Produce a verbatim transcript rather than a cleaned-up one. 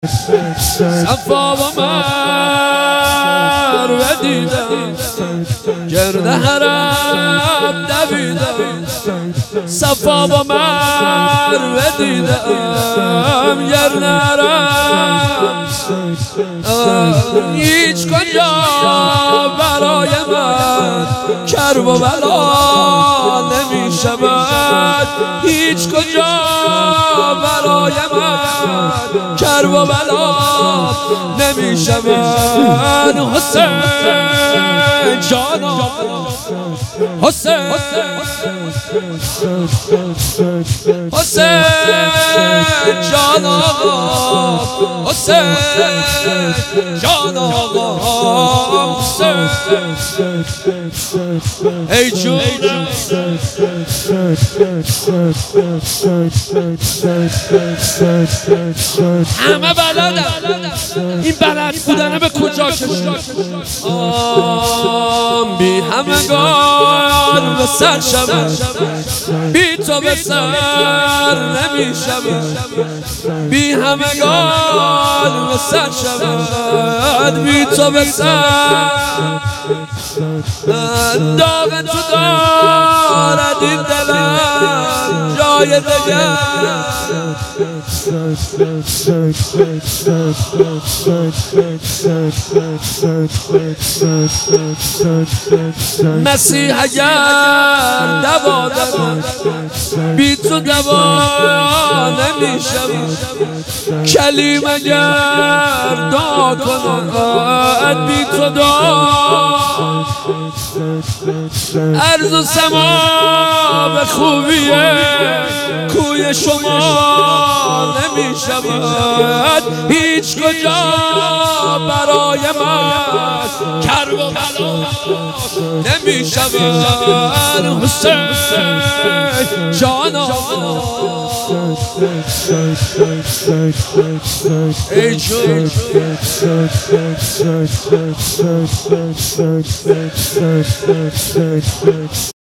صفا و مروه دیدم، گرد حرم دویدم. صفا و مروه دیدم، گرد حرم. هیچ کجا برای من کرب و بلا نمی شود، هیچ کجا برای من کرب و بلا نمی شود. حسین جانا، حسین حسین جانا، حسین جانا، حسین ای جونم. همه بلدم این بلد بودنه به کجا کشید. آم بی همگان به سر شود، بی تو به سر نمی شود. بی همگان به سر شود، بی تو به سر. داغ تو دارد این دلم جای دگر. مسیح اگر دوا دارد، بی تو دوا نمی شود. کلیم اگر دعا کند، بی تو دعا. ارض و سما به خوبیه کوی شما نمی شود. هیچ کجا برای من کرب و بلا نمی شود. حسین جانا، ای جون.